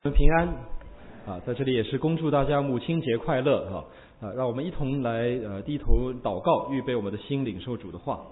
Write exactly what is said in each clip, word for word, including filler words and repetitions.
平安啊，在这里也是恭祝大家母亲节快乐哈啊！让我们一同来呃低头祷告，预备我们的心领受主的话。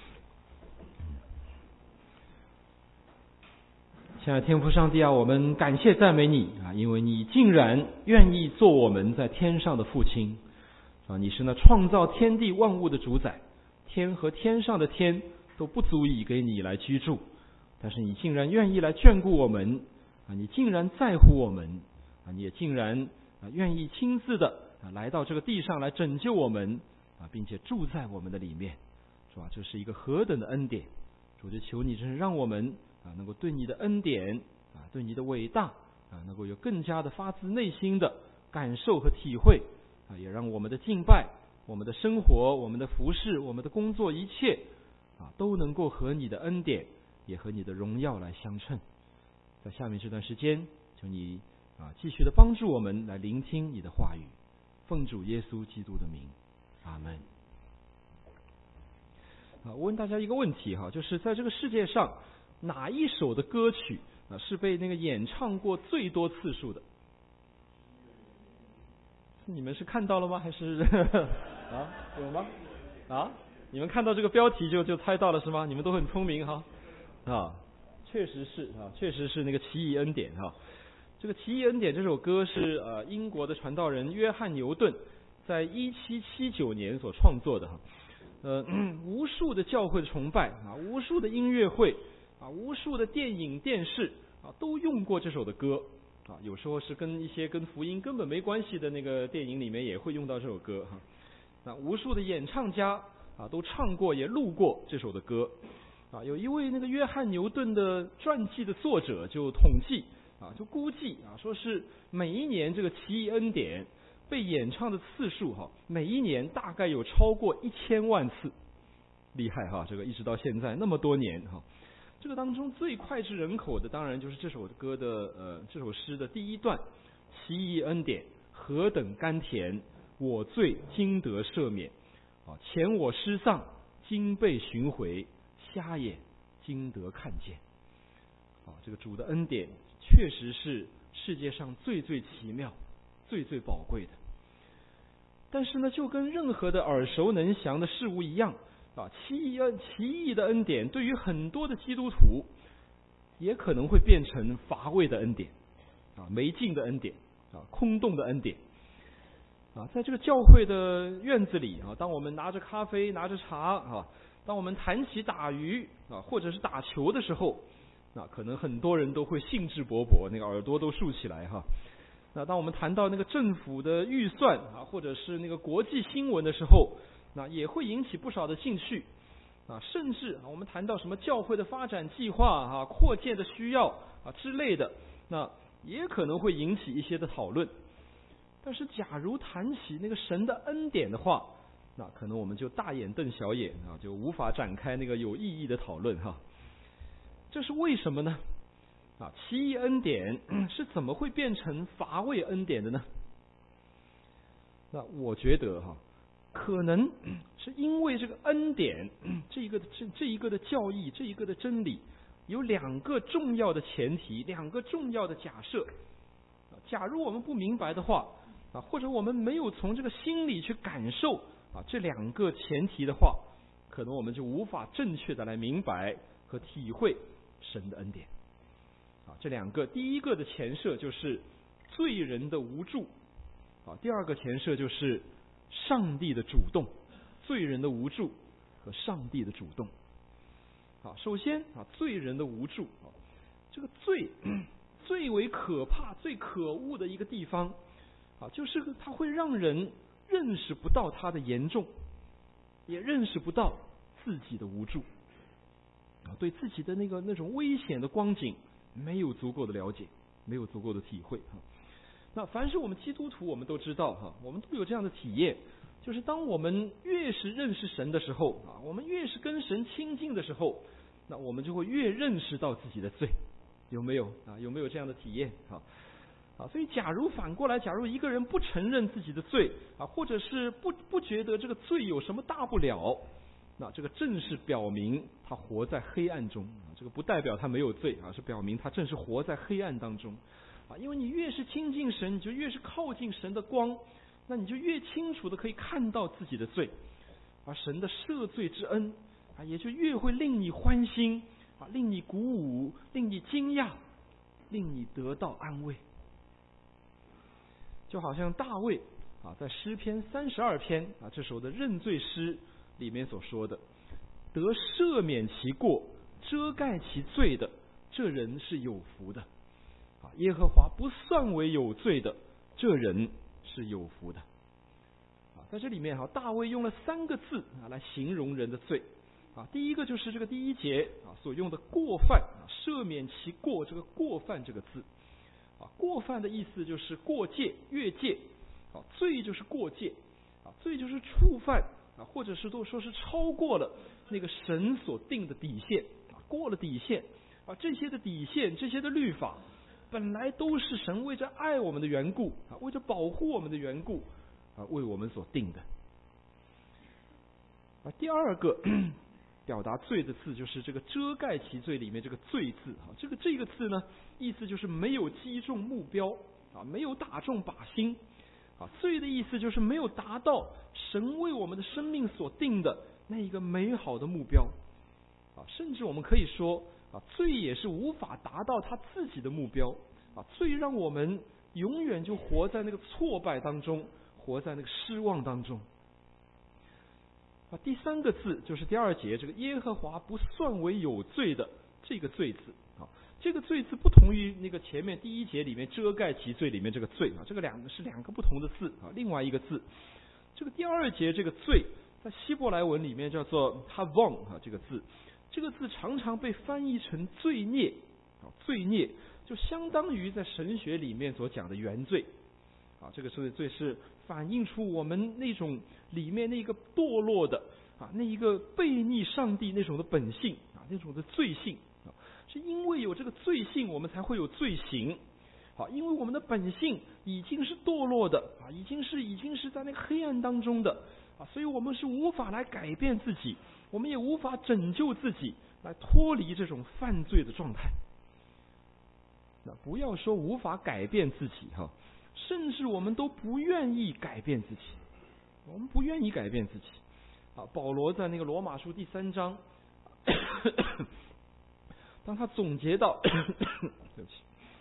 亲爱的天父上帝啊，我们感谢赞美你啊，因为你竟然愿意做我们在天上的父亲啊！你是那创造天地万物的主宰，天和天上的天都不足以给你来居住，但是你竟然愿意来眷顾我们。啊，你竟然在乎我们啊！你也竟然啊愿意亲自的啊来到这个地上来拯救我们啊，并且住在我们的里面，是吧？这是一个何等的恩典！主就求你真是让我们啊能够对你的恩典啊，对你的伟大啊，能够有更加的发自内心的感受和体会啊，也让我们的敬拜、我们的生活、我们的服事、我们的工作一切啊，都能够和你的恩典也和你的荣耀来相称。在下面这段时间，求你啊继续的帮助我们来聆听你的话语，奉主耶稣基督的名，阿门。啊，我问大家一个问题哈，就是在这个世界上哪一首的歌曲啊是被那个演唱过最多次数的？你们是看到了吗？还是啊有吗？啊，你们看到这个标题就就猜到了是吗？你们都很聪明哈啊。确实是啊，确实是那个奇异恩典哈。这个奇异恩典这首歌是呃英国的传道人约翰牛顿在一七七九年所创作的哈。呃，无数的教会的崇拜啊，无数的音乐会啊，无数的电影电视啊，都用过这首的歌啊。有时候是跟一些跟福音根本没关系的那个电影里面也会用到这首歌哈。那无数的演唱家啊都唱过也录过这首的歌。啊，有一位那个约翰牛顿的传记的作者就统计啊，就估计啊，说是每一年这个奇异恩典被演唱的次数哈，每一年大概有超过一千万次，厉害哈！这个一直到现在那么多年哈，这个当中最脍炙人口的，当然就是这首歌的呃这首诗的第一段：奇异恩典何等甘甜，我罪今得赦免啊，前我失丧，今被寻回。瞎眼今得看见啊，这个主的恩典确实是世界上最最奇妙、最最宝贵的。但是呢，就跟任何的耳熟能详的事物一样啊，奇异恩、奇异的恩典对于很多的基督徒也可能会变成乏味的恩典啊，没劲的恩典啊，空洞的恩典啊。在这个教会的院子里啊，当我们拿着咖啡、拿着茶啊。当我们谈起打鱼啊，或者是打球的时候，那可能很多人都会兴致勃勃，那个耳朵都竖起来哈。那当我们谈到那个政府的预算啊，或者是那个国际新闻的时候，那也会引起不少的兴趣啊。甚至啊，我们谈到什么教会的发展计划啊、扩建的需要啊之类的，那也可能会引起一些的讨论。但是，假如谈起那个神的恩典的话，那可能我们就大眼瞪小眼啊，就无法展开那个有意义的讨论哈。这是为什么呢？啊，奇异恩典是怎么会变成乏味恩典的呢？那我觉得哈，可能是因为这个恩典这一个这这一个的教义，这一个的真理，有两个重要的前提，两个重要的假设。假如我们不明白的话啊，或者我们没有从这个心里去感受。啊，这两个前提的话，可能我们就无法正确的来明白和体会神的恩典。啊，这两个，第一个的前设就是罪人的无助，啊，第二个前设就是上帝的主动，罪人的无助和上帝的主动。啊，首先啊，罪人的无助啊，这个罪最为可怕、最可恶的一个地方啊，就是它会让人认识不到它的严重，也认识不到自己的无助啊，对自己的那个那种危险的光景没有足够的了解，没有足够的体会啊。那凡是我们基督徒，我们都知道哈，我们都有这样的体验，就是当我们越是认识神的时候啊，我们越是跟神亲近的时候，那我们就会越认识到自己的罪，有没有啊？有没有这样的体验啊？啊，所以假如反过来，假如一个人不承认自己的罪啊，或者是不不觉得这个罪有什么大不了，那这个正是表明他活在黑暗中啊。这个不代表他没有罪啊，是表明他正是活在黑暗当中。 啊，因为你越是亲近神，你就越是靠近神的光，那你就越清楚的可以看到自己的罪，而神的赦罪之恩啊，也就越会令你欢心啊，令你鼓舞，令你惊讶，令你得到安慰。就好像大卫啊，在诗篇三十二篇啊这首的认罪诗里面所说的，得赦免其过，遮盖其罪的，这人是有福的。啊，耶和华不算为有罪的，这人是有福的。啊，在这里面哈，大卫用了三个字啊来形容人的罪。啊，第一个就是这个第一节啊所用的过犯啊，赦免其过，这个过犯这个字。啊，过犯的意思就是过界、越界，啊，罪就是过界，啊，罪就是触犯啊，或者是都说是超过了那个神所定的底线，啊，过了底线，啊，这些的底线，这些的律法，本来都是神为着爱我们的缘故，啊，为着保护我们的缘故，啊，为我们所定的。啊，第二个表达罪的字就是这个遮盖其罪里面这个罪字啊，这个这个字呢，意思就是没有击中目标啊，没有打中靶心啊。罪的意思就是没有达到神为我们的生命所定的那一个美好的目标啊，甚至我们可以说啊，罪也是无法达到他自己的目标啊，罪让我们永远就活在那个挫败当中，活在那个失望当中。啊，第三个字就是第二节这个耶和华不算为有罪的这个罪字啊，这个罪字不同于那个前面第一节里面遮盖其罪里面这个罪啊，这个两个是两个不同的字啊。另外一个字，这个第二节这个罪在希伯来文里面叫做 havon 啊，这个字，这个字常常被翻译成罪孽啊，罪孽就相当于在神学里面所讲的原罪啊，这个罪罪是反映出我们那种里面那个堕落的啊，那一个悖逆上帝那种的本性啊，那种的罪性啊，是因为有这个罪性，我们才会有罪行。好，因为我们的本性已经是堕落的啊，已经是已经是在那个黑暗当中的啊，所以我们是无法来改变自己，我们也无法拯救自己，来脱离这种犯罪的状态。那不要说无法改变自己哈。甚至我们都不愿意改变自己，我们不愿意改变自己。啊，保罗在那个罗马书第三章，当他总结到，对不起，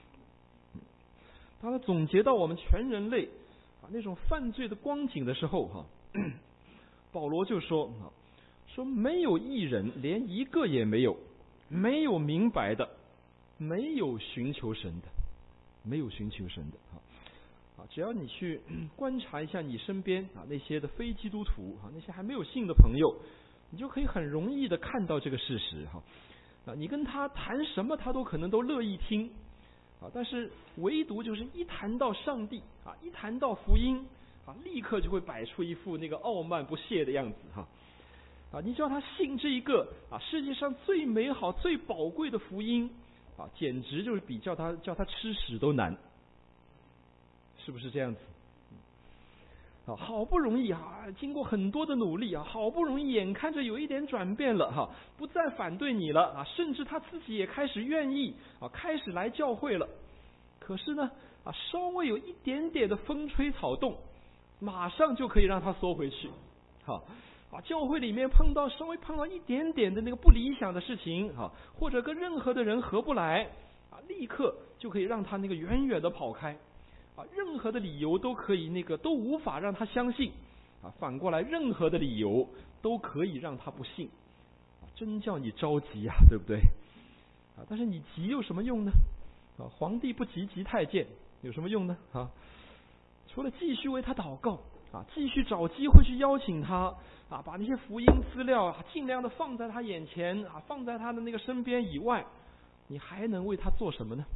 当他总结到我们全人类啊那种犯罪的光景的时候，哈，保罗就说啊，说没有义人，连一个也没有，没有明白的，没有寻求神的，没有寻求神的啊。啊，只要你去观察一下你身边啊那些的非基督徒啊，那些还没有信的朋友，你就可以很容易的看到这个事实哈。啊，你跟他谈什么，他都可能都乐意听啊，但是唯独就是一谈到上帝啊，一谈到福音啊，立刻就会摆出一副那个傲慢不屑的样子哈。啊，你叫他信这一个啊世界上最美好、最宝贵的福音啊，简直就是比叫他叫他吃屎都难。是不是这样子？啊，好不容易啊，经过很多的努力啊，好不容易眼看着有一点转变了哈，不再反对你了啊，甚至他自己也开始愿意啊，开始来教会了。可是呢啊，稍微有一点点的风吹草动，马上就可以让他缩回去。好啊，教会里面碰到稍微碰到一点点的那个不理想的事情啊，或者跟任何的人合不来啊，立刻就可以让他那个远远的跑开。啊，任何的理由都可以，那个都无法让他相信啊。反过来，任何的理由都可以让他不信啊，真叫你着急啊，对不对？啊，但是你急有什么用呢？啊，皇帝不急急太监有什么用呢？啊，除了继续为他祷告啊，继续找机会去邀请他啊，把那些福音资料啊尽量的放在他眼前啊，放在他的那个身边以外，你还能为他做什么呢？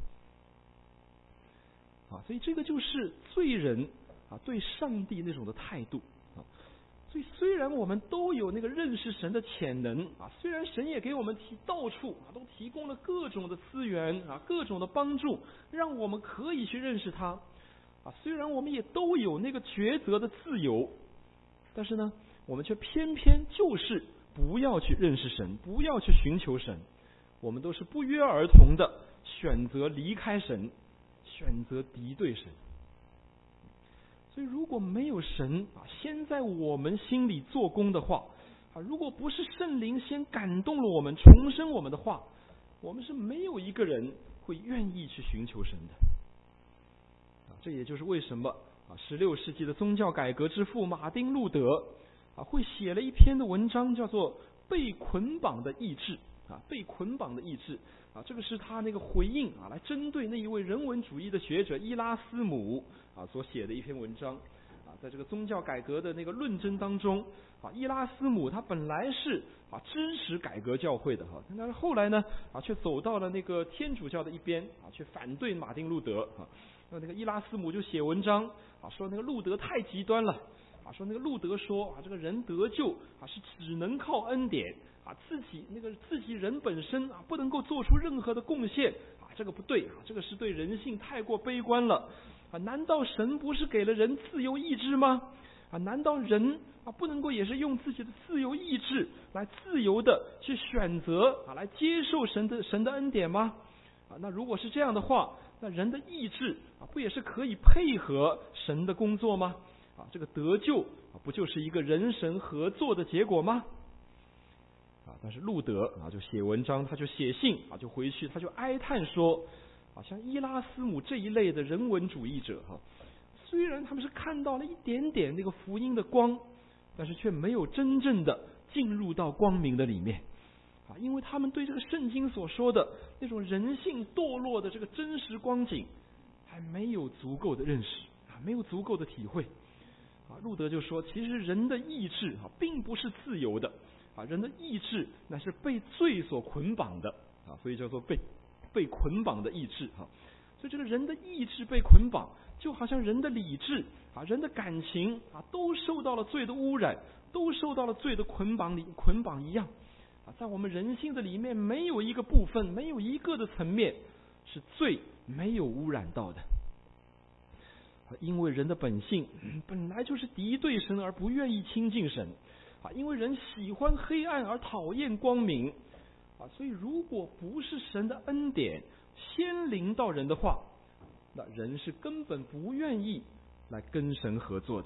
啊，所以这个就是罪人啊对上帝那种的态度啊。所以虽然我们都有那个认识神的潜能啊，虽然神也给我们提到处啊都提供了各种的资源啊，各种的帮助，让我们可以去认识他啊。虽然我们也都有那个抉择的自由，但是呢，我们却偏偏就是不要去认识神，不要去寻求神，我们都是不约而同的选择离开神。 选择敌对神。所以如果没有神啊，先在我们心里做工的话啊，如果不是圣灵先感动了我们，重生我们的话，我们是没有一个人会愿意去寻求神的。啊，这也就是为什么啊，十六世纪的宗教改革之父马丁路德啊，会写了一篇的文章，叫做《被捆绑的意志》啊，被捆绑的意志啊，这个是他那个回应啊，来针对那一位人文主义的学者伊拉斯姆啊所写的一篇文章啊，在这个宗教改革的那个论争当中啊，伊拉斯姆他本来是啊支持改革教会的哈，但是后来呢啊却走到了那个天主教的一边啊，去反对马丁路德啊。那那个伊拉斯姆就写文章啊，说那个路德太极端了啊，说那个路德说啊，这个人得救啊是只能靠恩典啊，自己那个自己人本身啊不能够做出任何的贡献啊，这个不对啊，这个是对人性太过悲观了啊！难道神不是给了人自由意志吗？啊，难道人啊不能够也是用自己的自由意志来自由的去选择啊，来接受神的神的恩典吗？啊，那如果是这样的话，那人的意志啊不也是可以配合神的工作吗？啊，这个得救啊不就是一个人神合作的结果吗？啊，但是路德啊就写文章，他就写信啊，就回去他就哀叹说，啊，像伊拉斯姆这一类的人文主义者哈、啊，虽然他们是看到了一点点那个福音的光，但是却没有真正的进入到光明的里面啊，因为他们对这个圣经所说的那种人性堕落的这个真实光景还没有足够的认识啊，没有足够的体会啊。路德就说，其实人的意志啊并不是自由的啊，人的意志乃是被罪所捆绑的啊，所以叫做被被捆绑的意志哈。所以这个人的意志被捆绑，就好像人的理智啊、人的感情啊，都受到了罪的污染，都受到了罪的捆绑里捆绑一样啊。在我们人性的里面，没有一个部分，没有一个的层面是罪没有污染到的。因为人的本性本来就是敌对神而不愿意亲近神啊，因为人喜欢黑暗而讨厌光明啊，所以如果不是神的恩典先临到人的话，那人是根本不愿意来跟神合作的。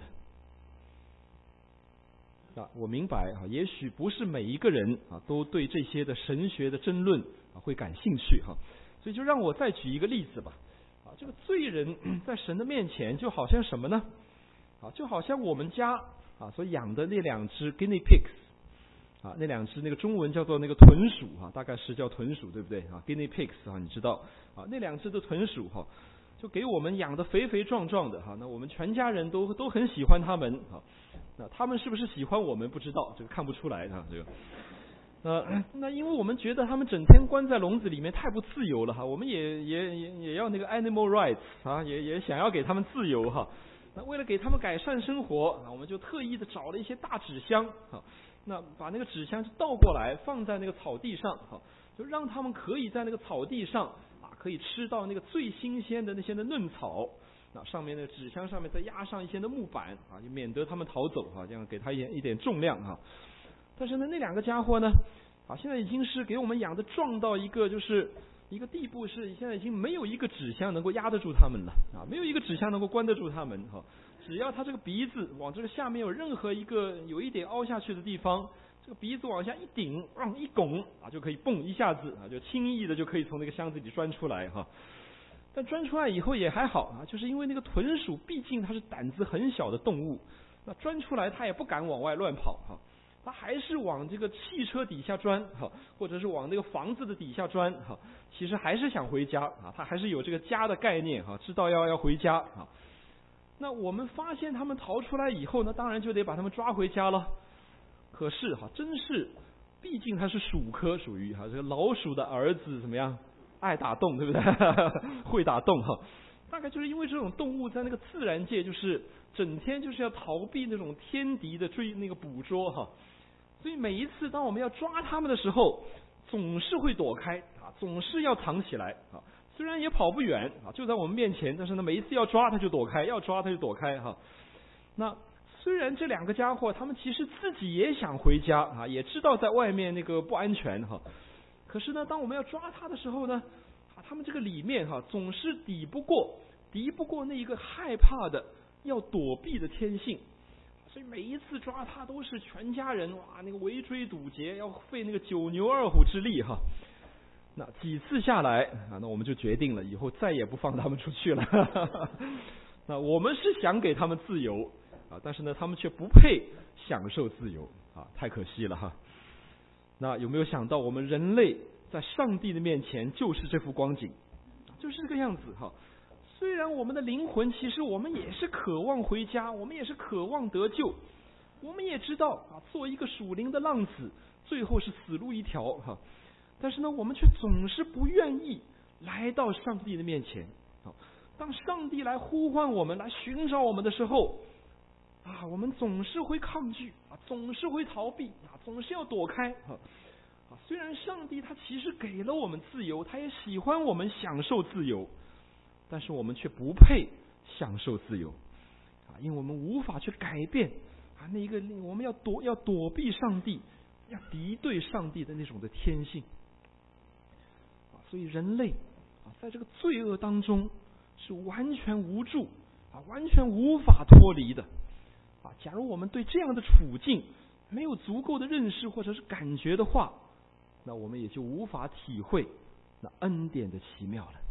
啊，我明白啊，也许不是每一个人啊都对这些的神学的争论啊会感兴趣哈，所以就让我再举一个例子吧。啊，这个罪人在神的面前就好像什么呢？啊，就好像我们家啊所养的那两只 guinea pigs 啊，那两只那个中文叫做那个豚鼠啊，大概是叫豚鼠对不对啊 ？guinea pigs 啊，你知道啊，那两只的豚鼠哈，就给我们养的肥肥壮壮的哈，那我们全家人都都很喜欢它们啊。那他们是不是喜欢我们不知道，这个看不出来啊，这个。呃，那因为我们觉得他们整天关在笼子里面太不自由了哈，我们也也也也要那个 animal rights 啊，也也想要给他们自由哈。那为了给他们改善生活啊，我们就特意的找了一些大纸箱啊，那把那个纸箱倒过来放在那个草地上哈，就让他们可以在那个草地上啊，可以吃到那个最新鲜的那些的嫩草。那上面的纸箱上面再压上一些的木板啊，就免得他们逃走啊，这样给他一点一点重量啊。但是呢，那两个家伙呢，啊，现在已经是给我们养的壮到一个就是一个地步，是现在已经没有一个纸箱能够压得住他们了啊，没有一个纸箱能够关得住他们哈。只要他这个鼻子往这个下面有任何一个有一点凹下去的地方，这个鼻子往下一顶，嗯，一拱啊，就可以蹦一下子啊，就轻易的就可以从那个箱子里钻出来哈。但钻出来以后也还好啊，就是因为那个豚鼠毕竟它是胆子很小的动物，那钻出来它也不敢往外乱跑哈。他还是往这个汽车底下钻，哈，或者是往那个房子的底下钻，哈，其实还是想回家啊，他还是有这个家的概念，哈，知道要要回家啊。那我们发现他们逃出来以后呢，当然就得把他们抓回家了。可是哈，真是，毕竟它是鼠科，属于哈这个老鼠的儿子怎么样，爱打洞，对不对？会打洞哈。大概就是因为这种动物在那个自然界，就是整天就是要逃避那种天敌的追那个捕捉哈。所以每一次当我们要抓他们的时候，总是会躲开啊，总是要藏起来啊。虽然也跑不远啊，就在我们面前，但是呢，每一次要抓他就躲开，要抓他就躲开哈。那虽然这两个家伙他们其实自己也想回家啊，也知道在外面那个不安全哈，可是呢，当我们要抓他的时候呢，啊， 他们这个里面哈、啊，总是抵不过敌不过那一个害怕的要躲避的天性，所以每一次抓他都是全家人哇，那个围追堵截，要费那个九牛二虎之力哈。那几次下来啊，那我们就决定了以后再也不放他们出去了。那我们是想给他们自由啊，但是呢，他们却不配享受自由啊，太可惜了哈。那有没有想到，我们人类在上帝的面前就是这副光景，就是这个样子哈。虽然我们的灵魂，其实我们也是渴望回家，我们也是渴望得救，我们也知道啊，做一个属灵的浪子，最后是死路一条哈。但是呢，我们却总是不愿意来到上帝的面前。当上帝来呼唤我们、来寻找我们的时候，啊，我们总是会抗拒啊，总是会逃避啊，总是要躲开啊。啊，虽然上帝他其实给了我们自由，他也喜欢我们享受自由，但是我们却不配享受自由啊，因为我们无法去改变啊那一个我们要躲要躲避上帝、要敌对上帝的那种的天性。所以人类啊，在这个罪恶当中是完全无助啊，完全无法脱离的啊。假如我们对这样的处境没有足够的认识或者是感觉的话，那我们也就无法体会那恩典的奇妙了。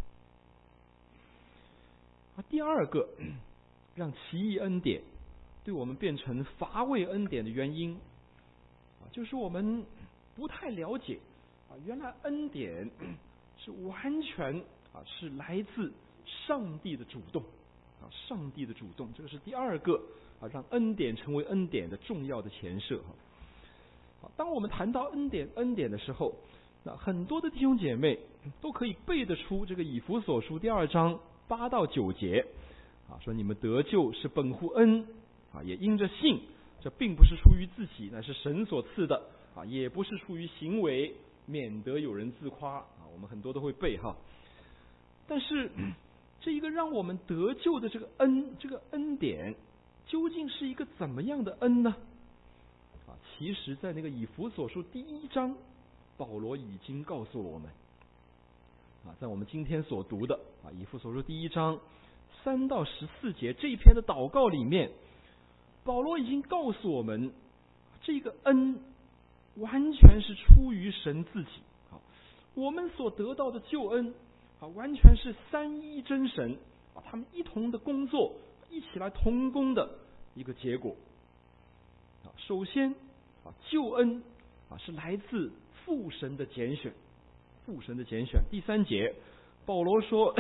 啊，第二个让奇异恩典对我们变成乏味恩典的原因啊，就是我们不太了解啊，原来恩典是完全啊是来自上帝的主动啊，上帝的主动，这个是第二个啊让恩典成为恩典的重要的前设哈。好，当我们谈到恩典恩典的时候，那很多的弟兄姐妹都可以背得出这个以弗所书第二章八到九节啊，说你们得救是本乎恩啊，也因着信，这并不是出于自己，乃是神所赐的啊，也不是出于行为，免得有人自夸啊。我们很多都会背哈，但是这一个让我们得救的这个恩，这个恩典究竟是一个怎么样的恩呢？啊，其实在那个以弗所书第一章，保罗已经告诉了我们啊，在我们今天所读的啊以弗所书第一章三到十四节这一篇的祷告里面，保罗已经告诉我们，这个恩完全是出于神自己。我们所得到的救恩啊，完全是三一真神啊，他们一同的工作，一起来同工的一个结果啊。首先啊，救恩啊是来自父神的拣选，父神的拣选。第三节，保罗说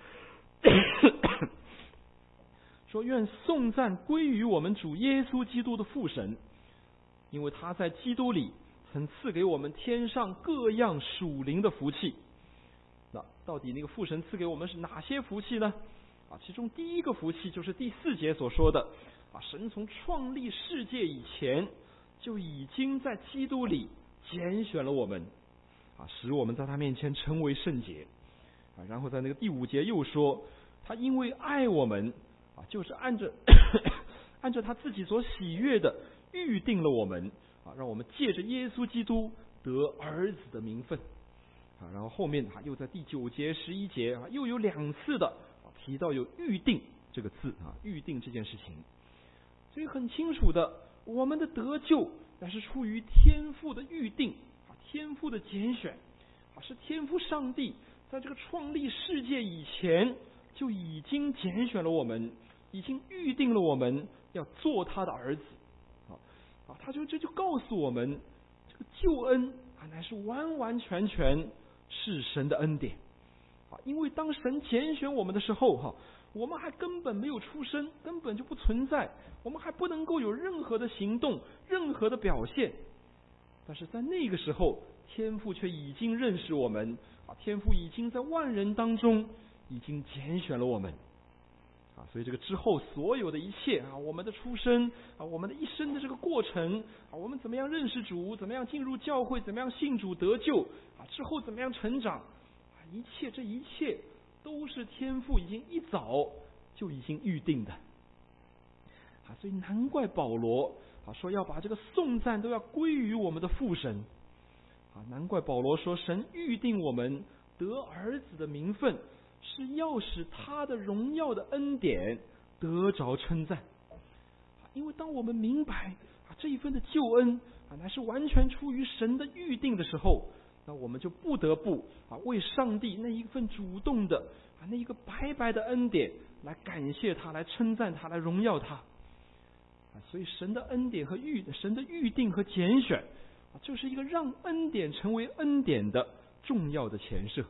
说愿颂赞归于我们主耶稣基督的父神，因为他在基督里曾赐给我们天上各样属灵的福气。那到底那个父神赐给我们是哪些福气呢？啊，其中第一个福气就是第四节所说的啊，神从创立世界以前就已经在基督里拣选了我们啊，使我们在他面前成为圣洁啊。然后在那个第五节又说，他因为爱我们啊，就是按着按照他自己所喜悦的预定了我们啊，让我们借着耶稣基督得儿子的名分啊。然后后面啊，又在第九节、十一节啊，又有两次的啊提到有预定这个字啊，预定这件事情。所以很清楚的，我们的得救乃是出于天父的预定啊，天父的拣选啊，是天父上帝在这个创立世界以前就已经拣选了我们，已经预定了我们要做他的儿子。啊，他就这就告诉我们，这个救恩啊，乃是完完全全是神的恩典啊。因为当神拣选我们的时候，哈，我们还根本没有出生，根本就不存在，我们还不能够有任何的行动，任何的表现。但是在那个时候，天父却已经认识我们啊，天父已经在万人当中已经拣选了我们。啊，所以这个之后所有的一切啊，我们的出生啊，我们的一生的这个过程啊，我们怎么样认识主，怎么样进入教会，怎么样信主得救啊，之后怎么样成长啊，一切这一切都是天父已经一早就已经预定的啊。所以难怪保罗啊说要把这个颂赞都要归于我们的父神啊，难怪保罗说神预定我们得儿子的名分，是要使他的荣耀的恩典得着称赞。因为当我们明白啊这一份的救恩啊乃是完全出于神的预定的时候，那我们就不得不啊为上帝那一份主动的啊那一个白白的恩典来感谢他，来称赞他，来荣耀他。啊，所以神的恩典和预神的预定和拣选啊，就是一个让恩典成为恩典的重要的前设。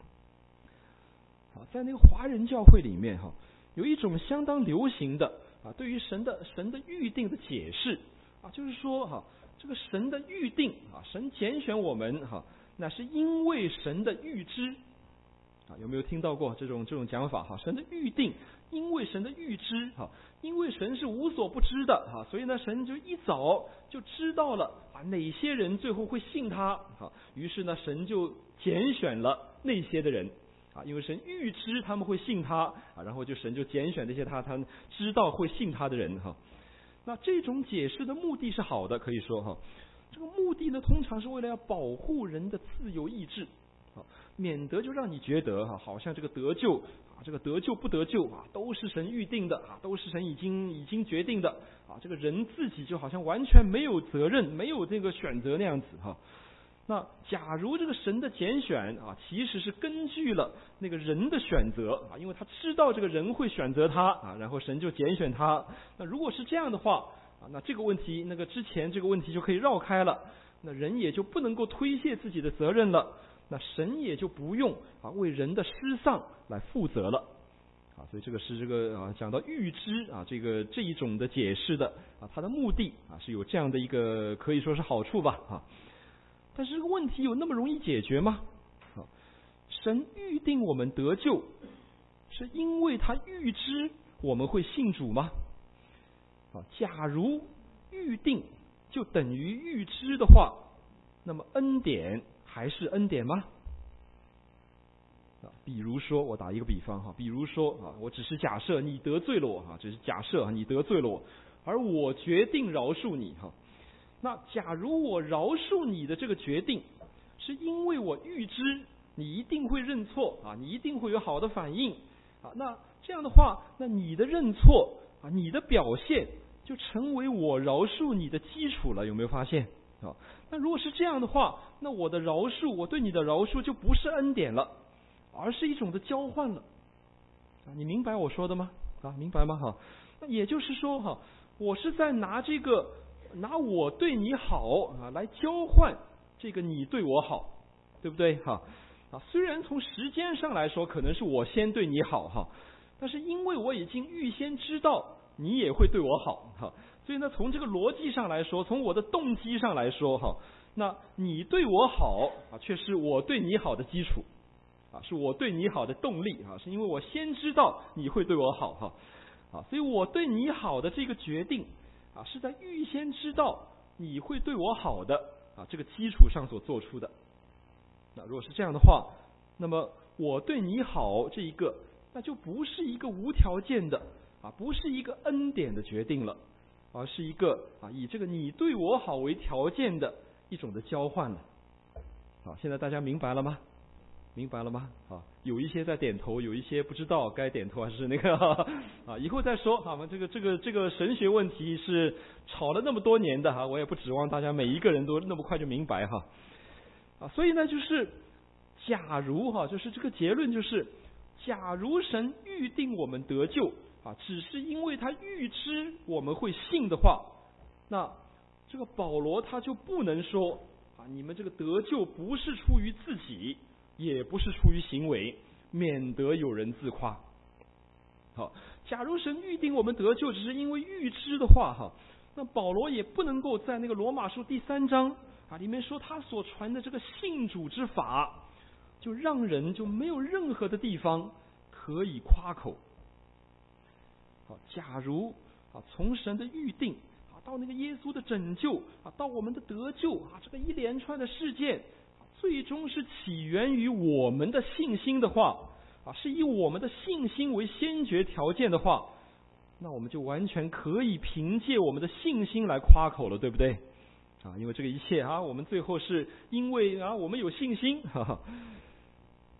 啊，在那个华人教会里面哈，有一种相当流行的啊，对于神的神的预定的解释啊，就是说哈，这个神的预定啊，神拣选我们哈，那是因为神的预知啊，有没有听到过这种这种讲法哈？神的预定，因为神的预知哈，因为神是无所不知的哈，所以呢，神就一早就知道了啊哪些人最后会信他哈，于是呢，神就拣选了那些的人。啊，因为神预知他们会信他啊，然后就神就拣选那些他他知道会信他的人哈。那这种解释的目的是好的，可以说哈，这个目的呢，通常是为了要保护人的自由意志，啊，免得就让你觉得哈，好像这个得救啊，这个得救不得救啊，都是神预定的啊，都是神已经已经决定的啊，这个人自己就好像完全没有责任，没有这个选择那样子哈。那假如这个神的拣选啊，其实是根据了那个人的选择啊，因为他知道这个人会选择他啊，然后神就拣选他。那如果是这样的话啊，那这个问题那个之前这个问题就可以绕开了，那人也就不能够推卸自己的责任了，那神也就不用啊为人的失丧来负责了啊。所以这个是这个啊讲到预知啊这个这一种的解释的啊，它的目的啊是有这样的一个可以说是好处吧啊。但是这个问题有那么容易解决吗？啊，神预定我们得救，是因为他预知我们会信主吗？啊，假如预定就等于预知的话，那么恩典还是恩典吗？啊，比如说我打一个比方哈，比如说啊，我只是假设你得罪了我哈，只是假设你得罪了我，而我决定饶恕你哈。那假如我饶恕你的这个决定，是因为我预知你一定会认错啊，你一定会有好的反应啊，那这样的话，那你的认错啊，你的表现就成为我饶恕你的基础了，有没有发现啊？那如果是这样的话，那我的饶恕，我对你的饶恕就不是恩典了，而是一种的交换了啊，你明白我说的吗？啊，明白吗？哈，那也就是说哈，我是在拿这个。拿我对你好啊来交换这个你对我好，对不对哈？啊，虽然从时间上来说可能是我先对你好哈，但是因为我已经预先知道你也会对我好哈，所以呢从这个逻辑上来说，从我的动机上来说哈，那你对我好啊，却是我对你好的基础啊，是我对你好的动力啊，是因为我先知道你会对我好哈啊，所以我对你好的这个决定。啊，是在预先知道你会对我好的啊这个基础上所做出的。那如果是这样的话，那么我对你好这一个，那就不是一个无条件的啊，不是一个恩典的决定了，而是一个啊以这个你对我好为条件的一种的交换了。好，现在大家明白了吗？明白了吗？啊，有一些在点头，有一些不知道该点头还是那个啊，以后再说。好吗？这个这个这个神学问题是吵了那么多年的哈，我也不指望大家每一个人都那么快就明白哈。啊，所以呢，就是假如哈，就是这个结论就是，假如神预定我们得救啊，只是因为他预知我们会信的话，那这个保罗他就不能说啊，你们这个得救不是出于自己。也不是出于行为，免得有人自夸。好，假如神预定我们得救只是因为预知的话哈，那保罗也不能够在那个罗马书第三章啊里面说他所传的这个信主之法，就让人就没有任何的地方可以夸口。好，假如啊从神的预定啊到那个耶稣的拯救啊到我们的得救啊这个一连串的事件。最终是起源于我们的信心的话啊，是以我们的信心为先决条件的话，那我们就完全可以凭借我们的信心来夸口了，对不对？啊，因为这个一切啊，我们最后是因为啊，我们有信心，哈哈。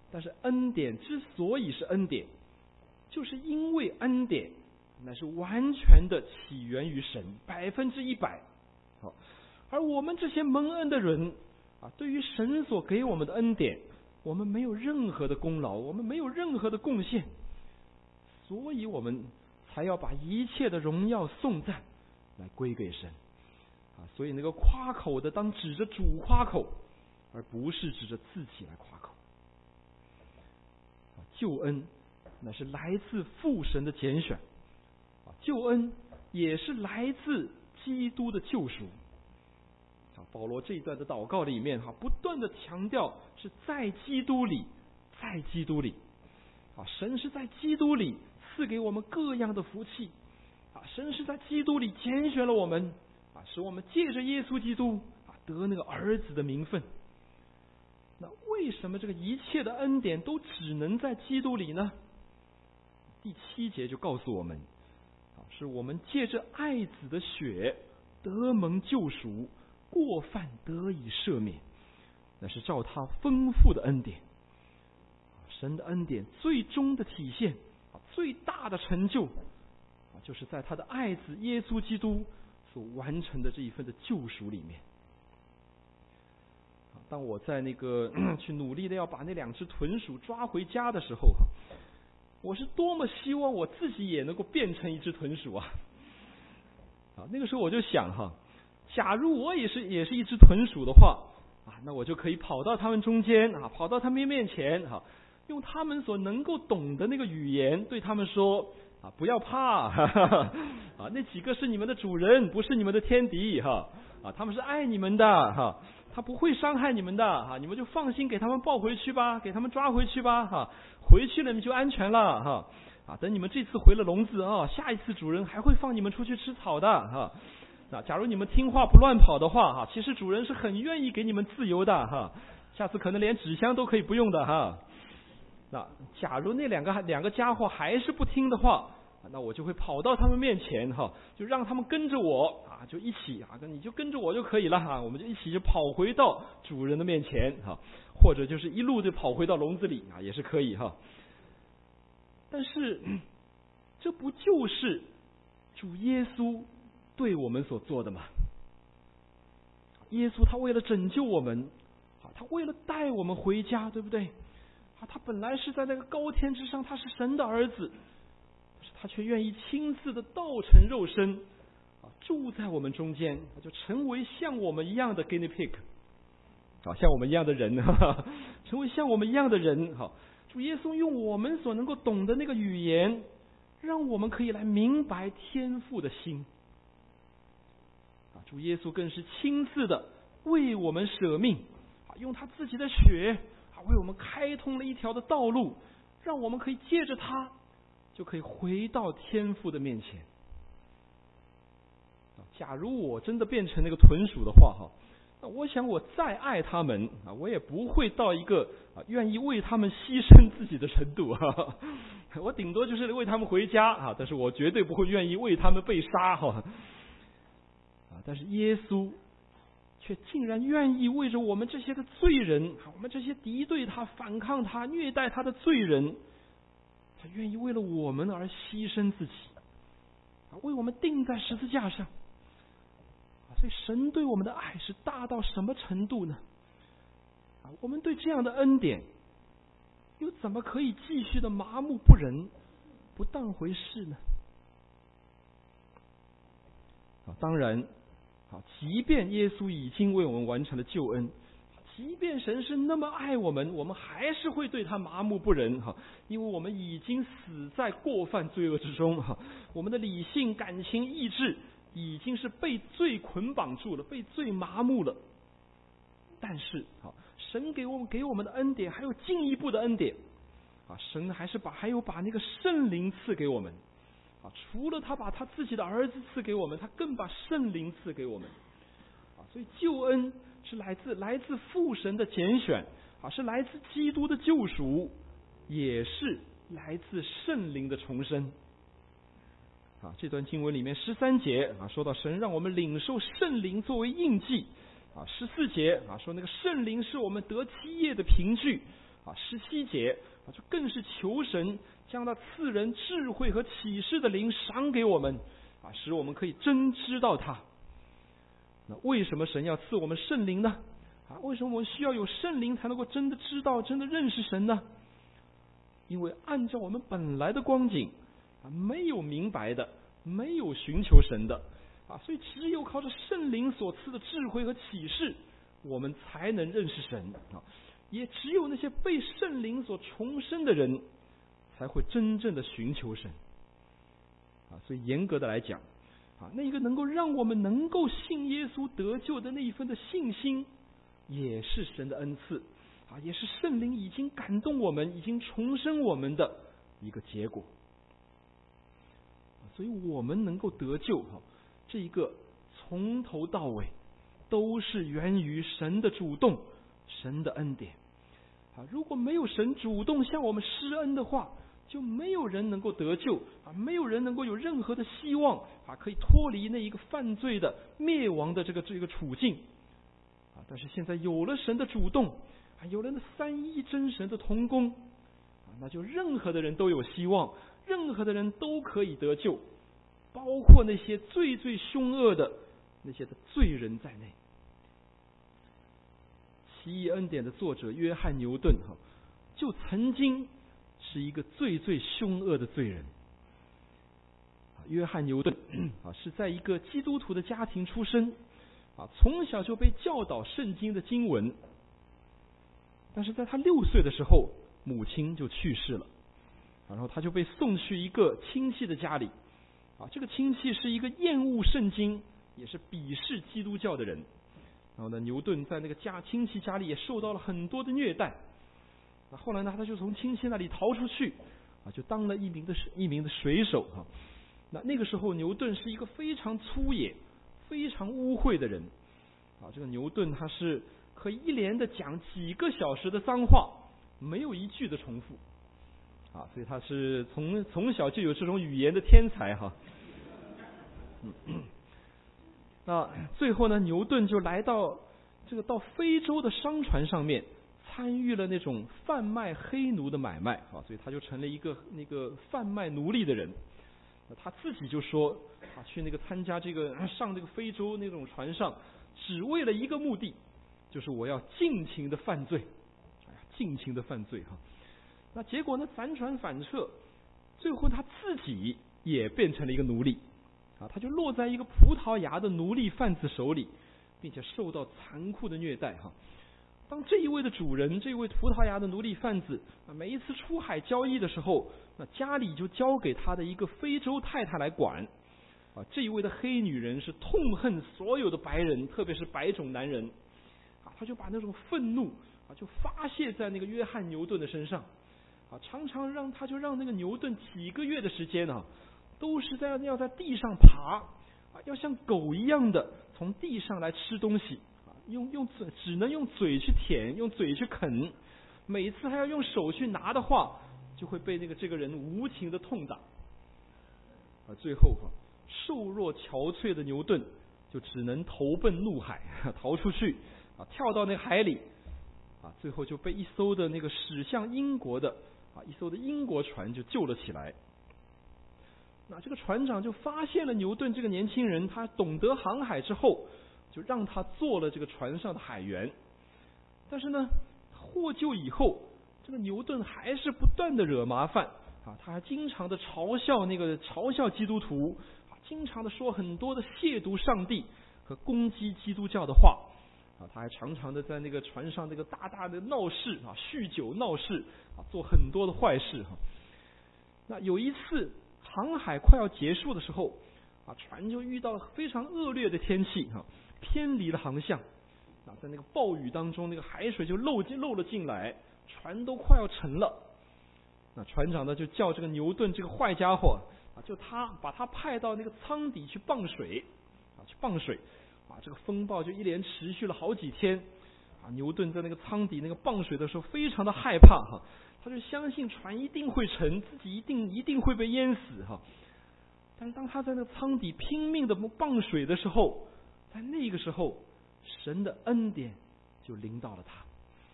但是恩典之所以是恩典，就是因为恩典乃是完全的起源于神，百分之一百。好，而我们这些蒙恩的人啊，对于神所给我们的恩典，我们没有任何的功劳，我们没有任何的贡献，所以我们才要把一切的荣耀颂赞来归给神啊。所以那个夸口的，当指着主夸口，而不是指着自己来夸口。救恩乃是来自父神的拣选，救恩也是来自基督的救赎。保罗这一段的祷告里面，不断的强调是在基督里，在基督里，神是在基督里赐给我们各样的福气，神是在基督里拣选了我们，使我们借着耶稣基督得那个儿子的名分。那为什么这个一切的恩典都只能在基督里呢？第七节就告诉我们，是我们借着爱子的血得蒙救赎，过犯得以赦免，那是照他丰富的恩典。神的恩典最终的体现，最大的成就，就是在他的爱子耶稣基督所完成的这一份的救赎里面。当我在那个去努力的要把那两只豚鼠抓回家的时候，我是多么希望我自己也能够变成一只豚鼠啊！啊，那个时候我就想哈，假如我也是也是一只豚鼠的话啊，那我就可以跑到他们中间啊，跑到他们面前哈，用他们所能够懂的那个语言对他们说啊，不要怕哈哈啊，那几个是你们的主人，不是你们的天敌哈啊，他们是爱你们的哈。他不会伤害你们的哈，你们就放心给他们抱回去吧，给他们抓回去吧哈，回去了你就安全了哈啊！等你们这次回了笼子啊，下一次主人还会放你们出去吃草的哈。那假如你们听话不乱跑的话哈，其实主人是很愿意给你们自由的哈，下次可能连纸箱都可以不用的哈。那假如那两个两个家伙还是不听的话，那我就会跑到他们面前哈，就让他们跟着我啊，就一起啊，你就跟着我就可以了哈，我们就一起就跑回到主人的面前哈，或者就是一路就跑回到笼子里啊，也是可以哈。但是这不就是主耶稣对我们所做的吗？耶稣他为了拯救我们啊，他为了带我们回家，对不对啊？他本来是在那个高天之上，他是神的儿子。他却愿意亲自的道成肉身啊，住在我们中间，就成为像我们一样的 guinea pig 啊，像我们一样的人哈哈，成为像我们一样的人哈。主耶稣用我们所能够懂的那个语言，让我们可以来明白天父的心啊。主耶稣更是亲自的为我们舍命啊，用他自己的血啊，为我们开通了一条的道路，让我们可以借着他就可以回到天父的面前。假如我真的变成那个豚鼠的话哈，那我想我再爱他们啊，我也不会到一个啊愿意为他们牺牲自己的程度哈。我顶多就是为他们回家啊，但是我绝对不会愿意为他们被杀哈。啊，但是耶稣却竟然愿意为着我们这些个罪人，我们这些敌对他、反抗他、虐待他的罪人，他愿意为了我们而牺牲自己，为我们钉在十字架上。所以神对我们的爱是大到什么程度呢？我们对这样的恩典又怎么可以继续的麻木不仁、不当回事呢？当然，即便耶稣已经为我们完成了救恩，即便神是那么爱我们，我们还是会对他麻木不仁哈，因为我们已经死在过犯罪恶之中哈，我们的理性、感情、意志已经是被罪捆绑住了，被罪麻木了。但是啊，神给我们给我们的恩典还有进一步的恩典啊，神还是把还有把那个圣灵赐给我们啊，除了他把他自己的儿子赐给我们，他更把圣灵赐给我们啊，所以救恩是来自来自父神的拣选啊，是来自基督的救赎，也是来自圣灵的重生啊。这段经文里面十三节啊，说到神让我们领受圣灵作为印记啊。十四节啊，说那个圣灵是我们得基业的凭据啊，十七节啊，就更是求神将那赐人智慧和启示的灵赏给我们啊，使我们可以真知道他。那为什么神要赐我们圣灵呢？啊，为什么我们需要有圣灵才能够真的知道、真的认识神呢？因为按照我们本来的光景啊，没有明白的，没有寻求神的啊，所以只有靠着圣灵所赐的智慧和启示，我们才能认识神啊。也只有那些被圣灵所重生的人，才会真正的寻求神啊。所以严格的来讲啊，那一个能够让我们能够信耶稣得救的那一份的信心，也是神的恩赐啊，也是圣灵已经感动我们、已经重生我们的一个结果。所以我们能够得救哈，这一个从头到尾都是源于神的主动、神的恩典啊。如果没有神主动向我们施恩的话，就没有人能够得救啊，没有人能够有任何的希望啊，可以脱离那一个犯罪的灭亡的这个这个处境啊。但是现在有了神的主动啊，有了那三一真神的同工啊，那就任何的人都有希望，任何的人都可以得救，包括那些最最凶恶的那些的罪人在内。奇异恩典的作者约翰牛顿哈，就曾经是一个最最凶恶的罪人。约翰牛顿啊，是在一个基督徒的家庭出生啊，从小就被教导圣经的经文。但是在他六岁的时候，母亲就去世了，然后他就被送去一个亲戚的家里啊，这个亲戚是一个厌恶圣经，也是鄙视基督教的人。然后呢，牛顿在那个家亲戚家里也受到了很多的虐待。那后来呢，他就从亲戚那里逃出去啊，就当了一名的一名的水手哈。那那个时候，牛顿是一个非常粗野、非常污秽的人啊。这个牛顿他是可以一连的讲几个小时的脏话，没有一句的重复啊，所以他是从从小就有这种语言的天才哈。嗯，那最后呢，牛顿就来到这个到非洲的商船上面，参与了那种贩卖黑奴的买卖啊，所以他就成了一个那个贩卖奴隶的人。他自己就说啊，去那个参加这个上这个非洲那种船上，只为了一个目的，就是我要尽情的犯罪，哎呀，尽情的犯罪哈。那结果呢，反转反侧，最后他自己也变成了一个奴隶啊，他就落在一个葡萄牙的奴隶贩子手里，并且受到残酷的虐待哈。当这一位的主人，这一位葡萄牙的奴隶贩子啊，每一次出海交易的时候，那家里就交给他的一个非洲太太来管啊。这一位的黑女人是痛恨所有的白人，特别是白种男人啊，他就把那种愤怒啊就发泄在那个约翰牛顿的身上啊，常常让他就让那个牛顿几个月的时间啊，都是在要在地上爬啊，要像狗一样的从地上来吃东西。用用嘴只能用嘴去舔，用嘴去啃，每次还要用手去拿的话，就会被那个这个人无情的痛打。啊，最后哈、啊，瘦弱憔悴的牛顿就只能投奔怒海，逃出去啊，跳到那个海里啊，最后就被一艘的那个驶向英国的啊一艘的英国船就救了起来。那这个船长就发现了牛顿这个年轻人，他懂得航海之后，就让他做了这个船上的海员。但是呢，获救以后，这个牛顿还是不断的惹麻烦啊，他还经常的嘲笑那个嘲笑基督徒啊，经常的说很多的亵渎上帝和攻击基督教的话啊，他还常常的在那个船上那个大大的闹事啊，酗酒闹事啊，做很多的坏事哈。那有一次航海快要结束的时候啊，船就遇到了非常恶劣的天气哈。偏离了航向啊，在那个暴雨当中，那个海水就漏进漏了进来，船都快要沉了。那船长呢就叫这个牛顿这个坏家伙啊，就他把他派到那个舱底去傍水啊，去傍水啊。这个风暴就一连持续了好几天啊。牛顿在那个舱底那个傍水的时候，非常的害怕哈，他就相信船一定会沉，自己一定一定会被淹死哈。但是当他在那个舱底拼命的傍水的时候，在那个时候，神的恩典就临到了他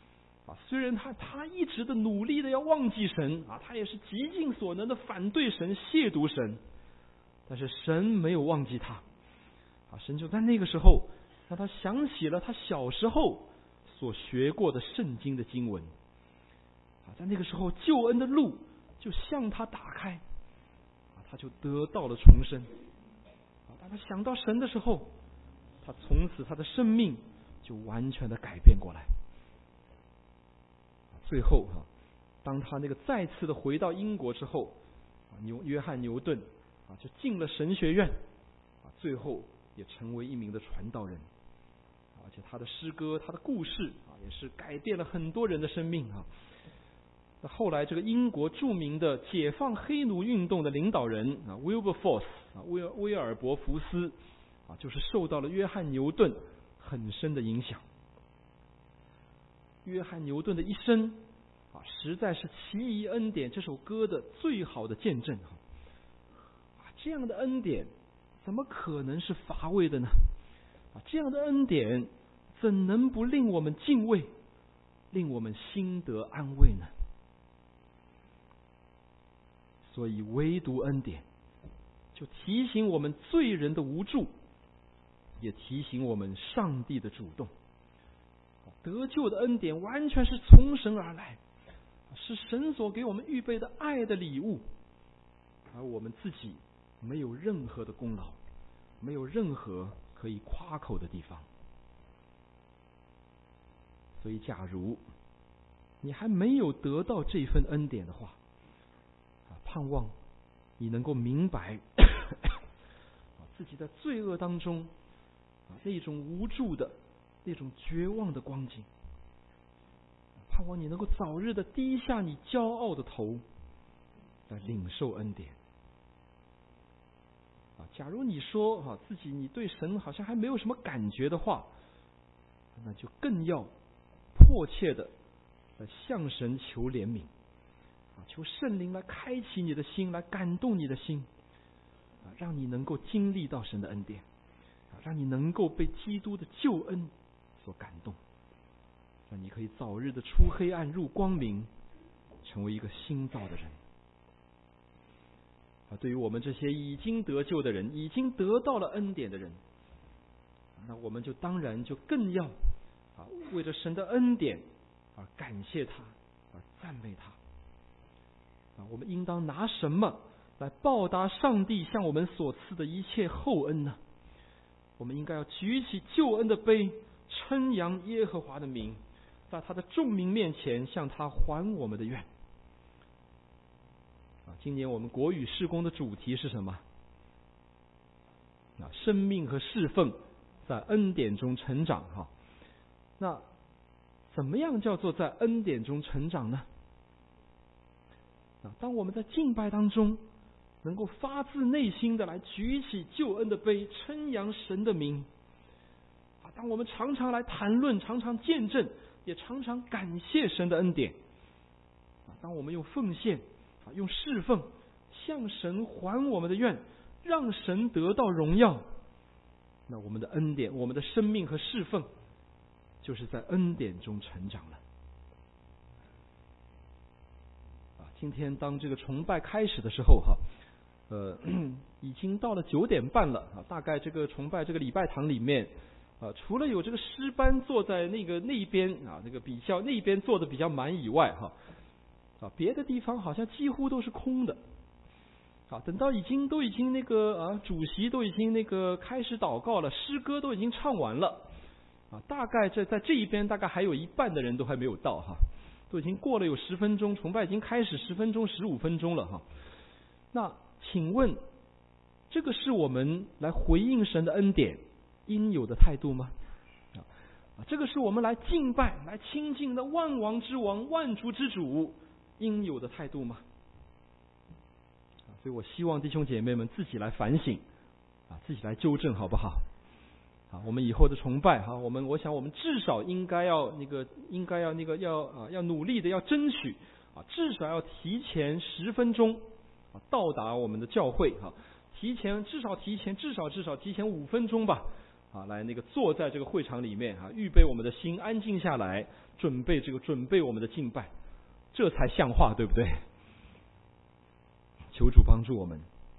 啊，虽然他他一直的努力的要忘记神啊，他也是极尽所能的反对神、亵渎神，但是神没有忘记他啊，神就在那个时候让他想起了他小时候所学过的圣经的经文啊，在那个时候救恩的路就向他打开啊，他就得到了重生啊。当他想到神的时候，他从此他的生命就完全的改变过来。最后啊，当他那个再次的回到英国之后啊，牛约翰牛顿啊就进了神学院啊，最后也成为一名的传道人，而且他的诗歌、他的故事啊，也是改变了很多人的生命啊。那后来这个英国著名的解放黑奴运动的领导人啊 ，Wilberforce 啊，威尔威尔伯福斯啊，就是受到了约翰牛顿很深的影响。约翰牛顿的一生啊，实在是《奇异恩典》这首歌的最好的见证啊！这样的恩典怎么可能是乏味的呢？啊，这样的恩典怎能不令我们敬畏，令我们心得安慰呢？所以唯独恩典就提醒我们罪人的无助，也提醒我们上帝的主动。得救的恩典完全是从神而来，是神所给我们预备的爱的礼物，而我们自己没有任何的功劳，没有任何可以夸口的地方。所以假如你还没有得到这份恩典的话，盼望你能够明白自己在罪恶当中那种无助的那种绝望的光景，盼望你能够早日的低下你骄傲的头，来领受恩典。啊，假如你说啊自己你对神好像还没有什么感觉的话，那就更要迫切的来向神求怜悯，啊，求圣灵来开启你的心，来感动你的心，啊，让你能够经历到神的恩典，啊，让你能够被基督的救恩所感动，让你可以早日的出黑暗入光明，成为一个新造的人。啊，对于我们这些已经得救的人，已经得到了恩典的人，那我们就当然就更要啊为着神的恩典而感谢他，而赞美他。啊，我们应当拿什么来报答上帝向我们所赐的一切厚恩呢？我们应该要举起救恩的杯，称扬耶和华的名，在他的众民面前向他还我们的愿。啊，今年我们国语事工的主题是什么？啊，生命和侍奉在恩典中成长哈。那怎么样叫做在恩典中成长呢？啊，当我们在敬拜当中能够发自内心的来举起救恩的杯，称扬神的名，啊，当我们常常来谈论，常常见证，也常常感谢神的恩典，啊，当我们用奉献啊，用侍奉向神还我们的愿，让神得到荣耀，那我们的恩典，我们的生命和侍奉就是在恩典中成长了。啊，今天当这个崇拜开始的时候哈，呃，已经到了九点半了啊，大概这个崇拜这个礼拜堂里面啊，除了有这个诗班坐在那个那边啊，那个比较那边坐的比较满以外哈，啊，别的地方好像几乎都是空的。啊，等到已经都已经那个啊，主席都已经那个开始祷告了，诗歌都已经唱完了，啊，大概在在这一边大概还有一半的人都还没有到哈，都已经过了有十分钟，崇拜已经开始十分钟、十五分钟了哈。那请问，这个是我们来回应神的恩典应有的态度吗？啊，这个是我们来敬拜、来亲近的万王之王、万主之主应有的态度吗？所以我希望弟兄姐妹们自己来反省，啊，自己来纠正，好不好？啊，我们以后的崇拜，哈，我们我想我们至少应该要那个，应该要那个要啊，要努力的要争取啊，至少要提前十分钟啊到达我们的教会哈，提前至少提前至少至少提前五分钟吧， 啊，来那个坐在这个会场里面啊，预备我们的心，安静下来，准备这个准备我们的敬拜，这才像话，对不对？求主帮助我们。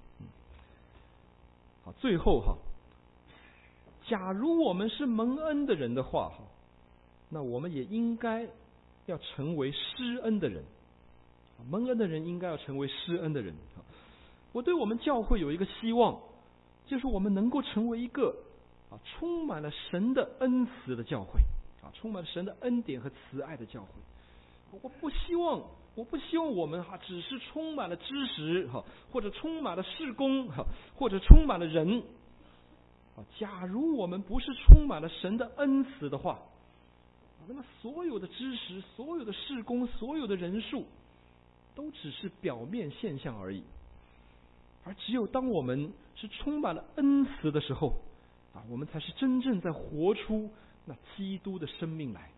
好，最后哈，假如我们是蒙恩的人的话哈，那我们也应该要成为施恩的人。蒙恩的人应该要成为施恩的人。我对我们教会有一个希望，就是我们能够成为一个啊充满了神的恩慈的教会，啊充满了神的恩典和慈爱的教会。我不希望，我不希望我们哈只是充满了知识哈，或者充满了事工哈，或者充满了人。啊，假如我们不是充满了神的恩慈的话，那么所有的知识、所有的事工、所有的人数，都只是表面现象而已。而只有当我们是充满了恩慈的时候，啊，我们才是真正在活出那基督的生命来。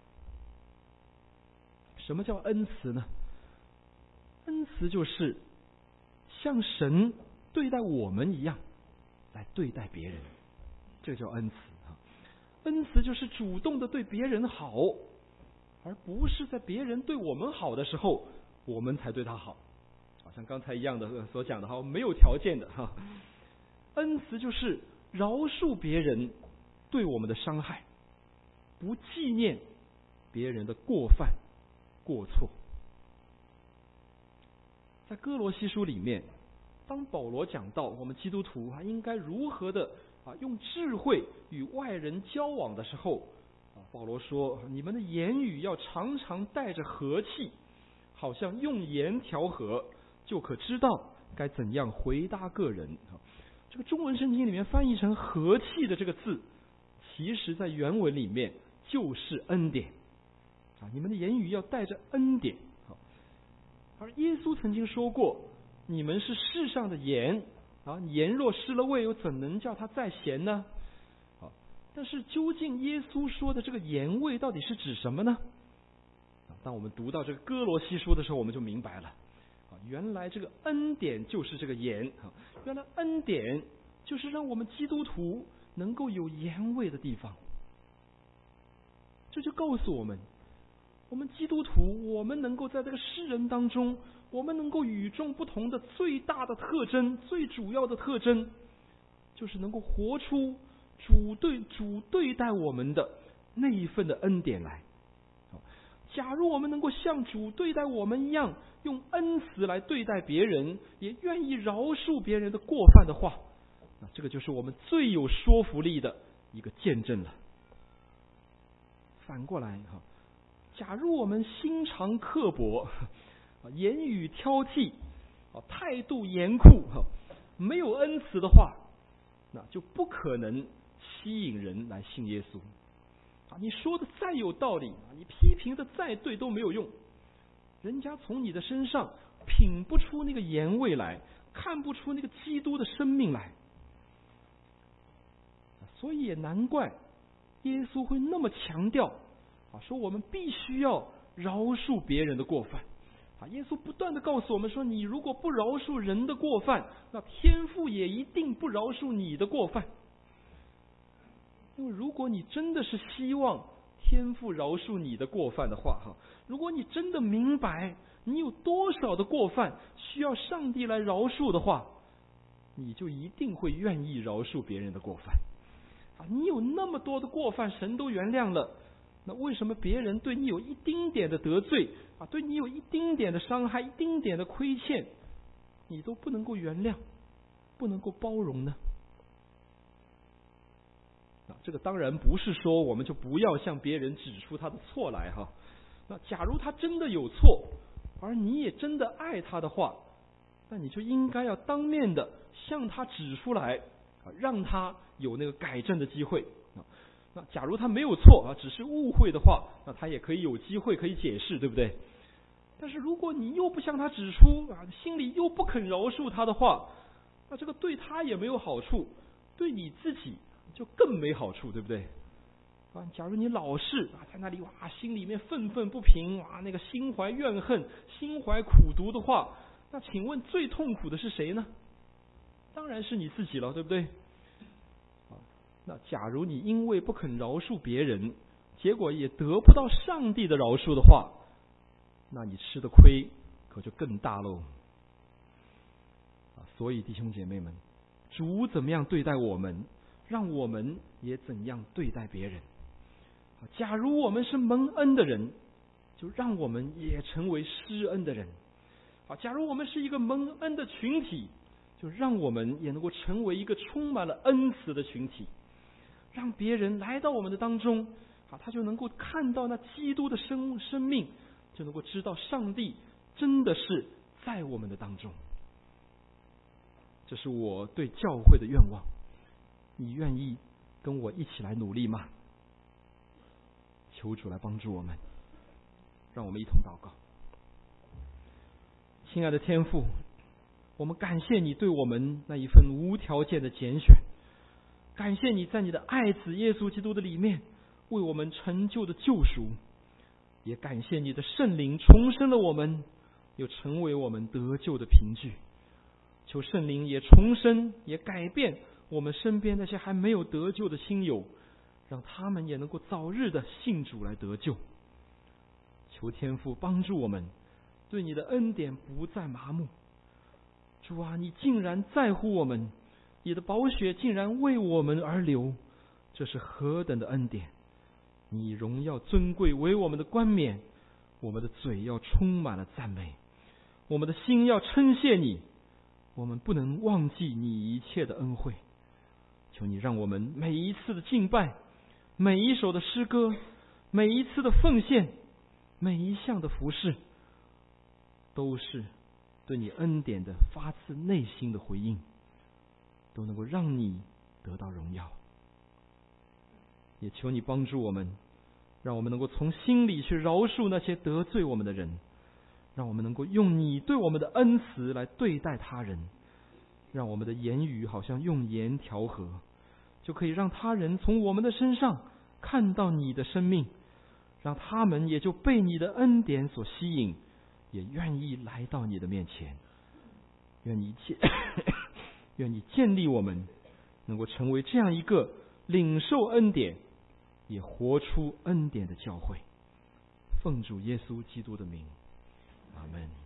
什么叫恩慈呢？恩慈就是像神对待我们一样来对待别人，这叫恩慈啊。恩慈就是主动的对别人好，而不是在别人对我们好的时候，我们才对他好。好像刚才一样的所讲的哈，没有条件的哈。恩慈就是饶恕别人对我们的伤害，不纪念别人的过犯过错。在哥罗西书里面，当保罗讲到我们基督徒啊应该如何的啊用智慧与外人交往的时候，啊保罗说，你们的言语要常常带着和气，好像用盐调和，就可知道该怎样回答个人。这个中文圣经里面翻译成和气的这个字，其实在原文里面就是恩典啊！你们的言语要带着恩典。而耶稣曾经说过，你们是世上的盐啊，盐若失了味，又怎能叫它再咸呢？啊，但是究竟耶稣说的这个盐味到底是指什么呢？当我们读到这个哥罗西书的时候，我们就明白了。原来这个恩典就是这个盐，原来恩典就是让我们基督徒能够有盐味的地方。这就告诉我们，我们基督徒，我们能够在这个世人当中，我们能够与众不同的最大的特征，最主要的特征，就是能够活出主对主对待我们的那一份的恩典来。假如我们能够像主对待我们一样，用恩慈来对待别人，也愿意饶恕别人的过犯的话，那这个就是我们最有说服力的一个见证了。反过来哈，假如我们心肠刻薄，言语挑剔，态度严酷，没有恩慈的话，那就不可能吸引人来信耶稣。你说的再有道理，你批评的再对都没有用，人家从你的身上品不出那个盐味来，看不出那个基督的生命来。所以也难怪耶稣会那么强调啊，说我们必须要饶恕别人的过犯啊。耶稣不断的告诉我们说，你如果不饶恕人的过犯，那天父也一定不饶恕你的过犯。因为如果你真的是希望天父饶恕你的过犯的话，哈，如果你真的明白你有多少的过犯需要上帝来饶恕的话，你就一定会愿意饶恕别人的过犯啊！你有那么多的过犯，神都原谅了，那为什么别人对你有一丁点的得罪啊，对你有一丁点的伤害，一丁点的亏欠，你都不能够原谅，不能够包容呢？这个当然不是说我们就不要向别人指出他的错来哈。那假如他真的有错，而你也真的爱他的话，那你就应该要当面的向他指出来，让他有那个改正的机会。那假如他没有错啊，只是误会的话，那他也可以有机会可以解释，对不对？但是如果你又不向他指出啊，心里又不肯饶恕他的话，那这个对他也没有好处，对你自己就更没好处，对不对？啊，假如你老是啊在那里哇，心里面愤愤不平，哇，那个心怀怨恨、心怀苦毒的话，那请问最痛苦的是谁呢？当然是你自己了，对不对？啊， 那假如你因为不肯饶恕别人，结果也得不到上帝的饶恕的话，那你吃的亏可就更大喽。所以弟兄姐妹们，主怎么样对待我们，让我们也怎样对待别人。假如我们是蒙恩的人，就让我们也成为施恩的人。假如我们是一个蒙恩的群体，就让我们也能够成为一个充满了恩慈的群体，让别人来到我们的当中，他就能够看到那基督的生生命，就能够知道上帝真的是在我们的当中。这是我对教会的愿望，你愿意跟我一起来努力吗？求主来帮助我们，让我们一同祷告。亲爱的天父，我们感谢你对我们那一份无条件的拣选，感谢你在你的爱子耶稣基督的里面为我们成就的救赎，也感谢你的圣灵重生了我们，又成为我们得救的凭据。求圣灵也重生，也改变我们身边那些还没有得救的亲友，让他们也能够早日的信主来得救。求天父帮助我们，对你的恩典不再麻木。主啊，你竟然在乎我们，你的宝血竟然为我们而流，这是何等的恩典！你荣耀尊贵为我们的冠冕，我们的嘴要充满了赞美，我们的心要称谢你，我们不能忘记你一切的恩惠。求你让我们每一次的敬拜，每一首的诗歌，每一次的奉献，每一项的服事，都是对你恩典的发自内心的回应，都能够让你得到荣耀。也求你帮助我们，让我们能够从心里去饶恕那些得罪我们的人，让我们能够用你对我们的恩慈来对待他人，让我们的言语好像用盐调和，就可以让他人从我们的身上看到你的生命，让他们也就被你的恩典所吸引，也愿意来到你的面前。愿你建愿你建立我们，能够成为这样一个领受恩典也活出恩典的教会。奉主耶稣基督的名，阿们。